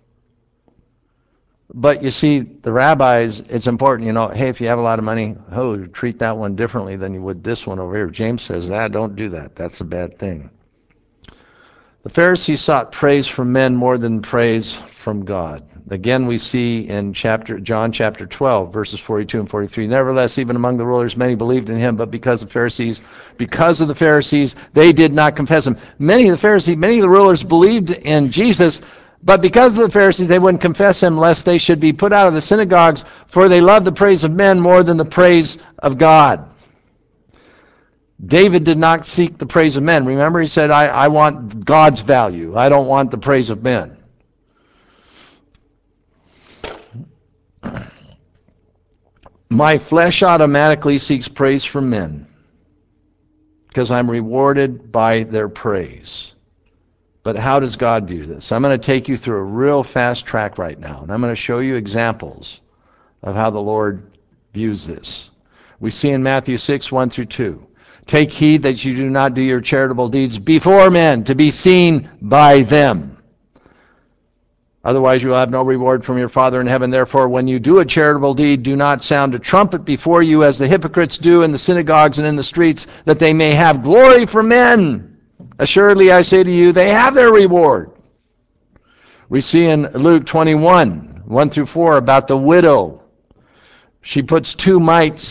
But you see, the rabbis, it's important, you know, hey, if you have a lot of money, oh, treat that one differently than you would this one over here. James says that, don't do that. That's a bad thing. The Pharisees sought praise from men more than praise from God. Again, we see in chapter John chapter twelve, verses forty-two and forty-three. Nevertheless, even among the rulers, many believed in him, but because of Pharisees, because of the Pharisees, they did not confess him. Many of the Pharisees, many of the rulers believed in Jesus, but because of the Pharisees, they wouldn't confess him, lest they should be put out of the synagogues, for they loved the praise of men more than the praise of God. David did not seek the praise of men. Remember, he said, I, I want God's value. I don't want the praise of men. My flesh automatically seeks praise from men because I'm rewarded by their praise. But how does God view this? I'm going to take you through a real fast track right now, and I'm going to show you examples of how the Lord views this. We see in Matthew six, one through two. Take heed that you do not do your charitable deeds before men to be seen by them. Otherwise you will have no reward from your Father in heaven. Therefore, when you do a charitable deed, do not sound a trumpet before you as the hypocrites do in the synagogues and in the streets, that they may have glory from men. Assuredly, I say to you, they have their reward. We see in Luke twenty-one, one through four, about the widow. She puts two mites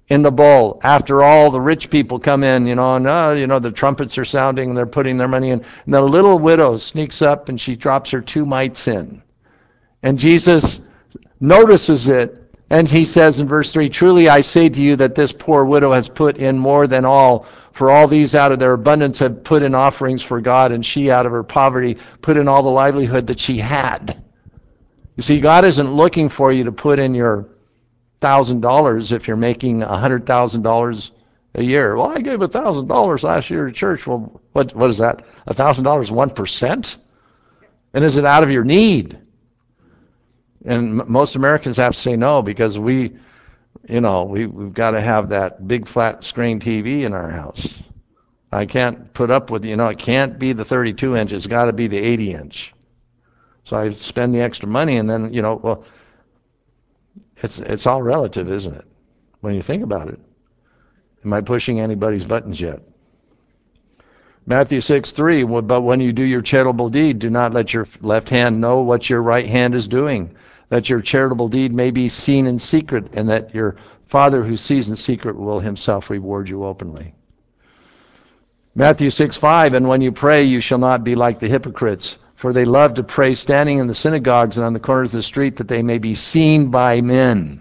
in the bowl after all the rich people come in, you know, and uh, you know, the trumpets are sounding and they're putting their money in. And the little widow sneaks up and she drops her two mites in. And Jesus notices it, and he says in verse three, truly I say to you that this poor widow has put in more than all, for all these out of their abundance have put in offerings for God, and she out of her poverty put in all the livelihood that she had. You see, God isn't looking for you to put in your one thousand dollars if you're making one hundred thousand dollars a year. Well, I gave one thousand dollars last year to church. Well, what what is that? one thousand dollars one percent? And is it out of your need? And m- most Americans have to say no, because we, you know, we, we've got to have that big flat screen T V in our house. I can't put up with, you know, it can't be the thirty-two inch. It's got to be the eighty inch. So I spend the extra money, and then, you know, well, it's it's all relative, isn't it? When you think about it. Am I pushing anybody's buttons yet? Matthew six three, but when you do your charitable deed, do not let your left hand know what your right hand is doing, that your charitable deed may be seen in secret, and that your Father who sees in secret will himself reward you openly. Matthew six five, and when you pray, you shall not be like the hypocrites, for they love to pray standing in the synagogues and on the corners of the street, that they may be seen by men.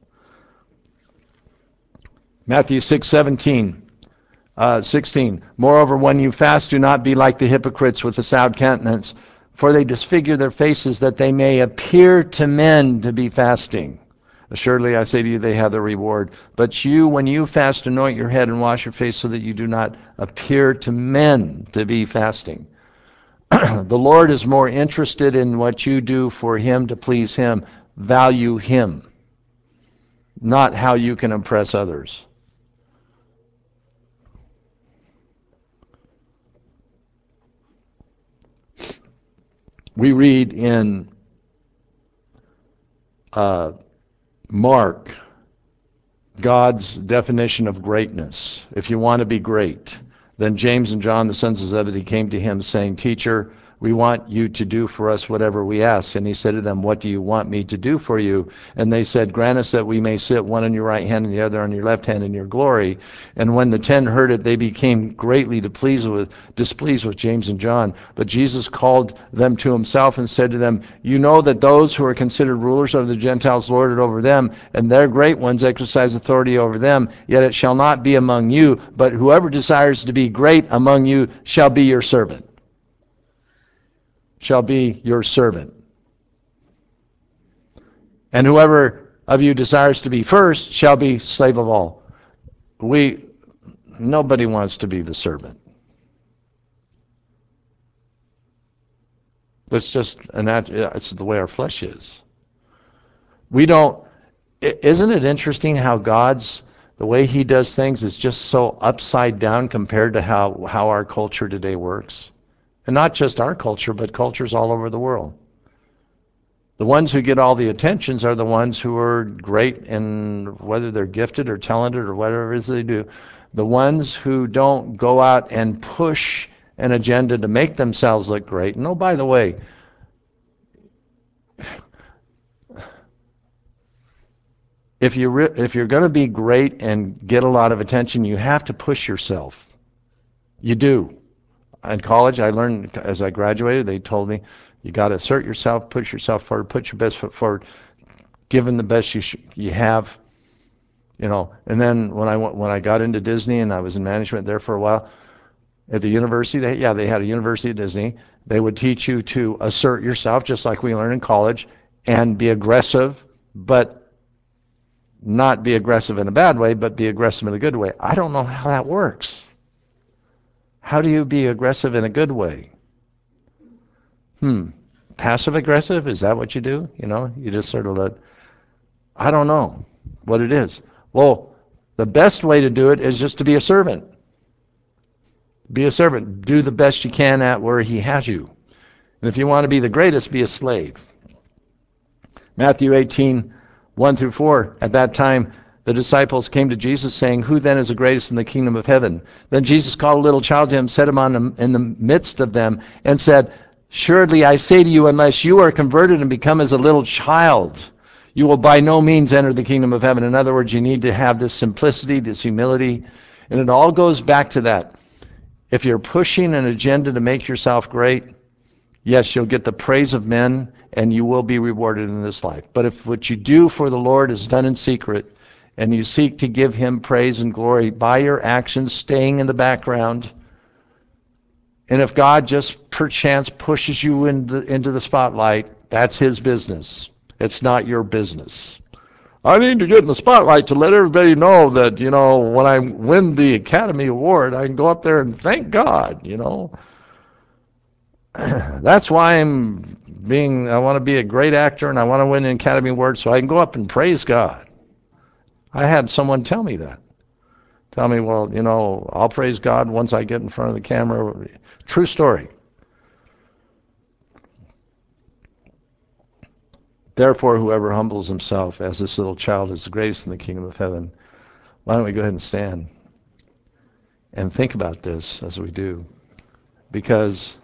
Matthew six seventeen. Uh, sixteen, moreover, when you fast, do not be like the hypocrites with the sad countenance, for they disfigure their faces that they may appear to men to be fasting. Assuredly, I say to you, they have their reward. But you, when you fast, anoint your head and wash your face, so that you do not appear to men to be fasting. The Lord is more interested in what you do for him to please him. Value him, not how you can impress others. We read in uh, Mark God's definition of greatness. If you want to be great, then James and John, the sons of Zebedee, came to him saying, Teacher, we want you to do for us whatever we ask. And he said to them, what do you want me to do for you? And they said, grant us that we may sit one on your right hand and the other on your left hand in your glory. And when the ten heard it, they became greatly displeased with, displeased with James and John. But Jesus called them to himself and said to them, you know that those who are considered rulers of the Gentiles lord it over them, and their great ones exercise authority over them. Yet it shall not be among you, but whoever desires to be great among you shall be your servant. Shall be your servant. And whoever of you desires to be first shall be slave of all. We, nobody wants to be the servant. It's just, and that, it's the way our flesh is. We don't, isn't it interesting how God's, the way he does things is just so upside down compared to how, how our culture today works? And not just our culture, but cultures all over the world. The ones who get all the attentions are the ones who are great, and whether they're gifted or talented or whatever it is they do. The ones who don't go out and push an agenda to make themselves look great. And oh, by the way, if, you re- if you're going to be great and get a lot of attention, you have to push yourself. You do. In college, I learned, as I graduated, they told me, you got to assert yourself, push yourself forward, put your best foot forward, give them the best you sh- you have, you know. And then when I went, when I got into Disney and I was in management there for a while, at the university, they, yeah, they had a university at Disney. They would teach you to assert yourself, just like we learn in college, and be aggressive, but not be aggressive in a bad way, but be aggressive in a good way. I don't know how that works. How do you be aggressive in a good way? Hmm. Passive aggressive? Is that what you do? You know, you just sort of let, I don't know what it is. Well, the best way to do it is just to be a servant. Be a servant. Do the best you can at where he has you. And if you want to be the greatest, be a slave. Matthew eighteen, one through four, at that time, the disciples came to Jesus saying, who then is the greatest in the kingdom of heaven? Then Jesus called a little child to him, set him on the, in the midst of them, and said, surely I say to you, unless you are converted and become as a little child, you will by no means enter the kingdom of heaven. In other words, you need to have this simplicity, this humility, and it all goes back to that. If you're pushing an agenda to make yourself great, yes, you'll get the praise of men, and you will be rewarded in this life. But if what you do for the Lord is done in secret, and you seek to give him praise and glory by your actions, staying in the background, and if God just perchance pushes you in the, into the spotlight, that's his business. It's not your business. I need to get in the spotlight to let everybody know that, you know, when I win the Academy Award, I can go up there and thank God, you know. That's why I'm being, I want to be a great actor and I want to win an Academy Award so I can go up and praise God. I had someone tell me that. Tell me, well, you know, I'll praise God once I get in front of the camera. True story. Therefore, whoever humbles himself as this little child is the greatest in the kingdom of heaven. Why don't we go ahead and stand and think about this as we do? Because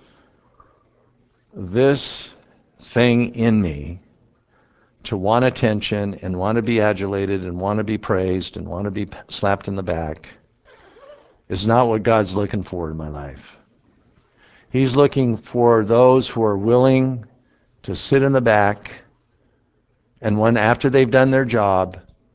this thing in me to want attention and want to be adulated and want to be praised and want to be slapped in the back is not what God's looking for in my life. He's looking for those who are willing to sit in the back, and when after they've done their job,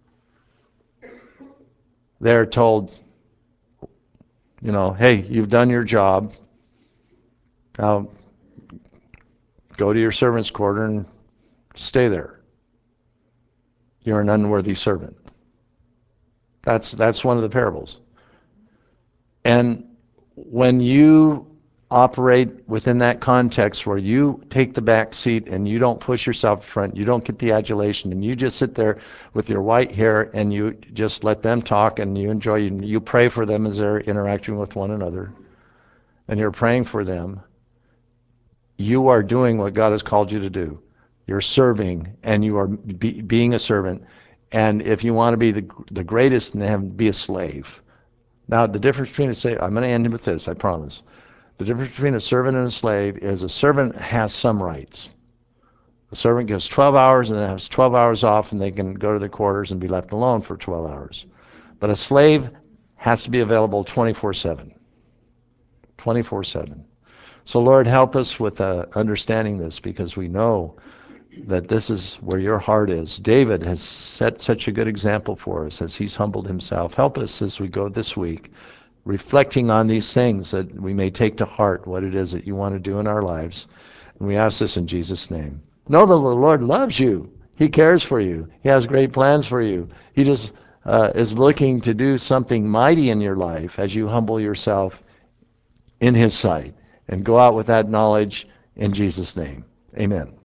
they're told, you know, hey, you've done your job. Now go to your servant's quarter and stay there. You're an unworthy servant. That's that's one of the parables. And when you operate within that context where you take the back seat and you don't push yourself in front, you don't get the adulation, and you just sit there with your white hair and you just let them talk and you enjoy, you pray for them as they're interacting with one another, and you're praying for them, you are doing what God has called you to do. You're serving, and you are be, being a servant. And if you want to be the, the greatest in heaven, be a slave. Now, the difference between a slave, I'm going to end with this, I promise. The difference between a servant and a slave is a servant has some rights. A servant gives twelve hours and then has twelve hours off, and they can go to their quarters and be left alone for twelve hours. But a slave has to be available twenty-four seven. twenty-four seven. So Lord, help us with uh, understanding this, because we know that this is where your heart is. David has set such a good example for us as he's humbled himself. Help us as we go this week, reflecting on these things, that we may take to heart what it is that you want to do in our lives. And we ask this in Jesus' name. Know that the Lord loves you. He cares for you. He has great plans for you. He just uh, is looking to do something mighty in your life as you humble yourself in his sight. And go out with that knowledge in Jesus' name. Amen.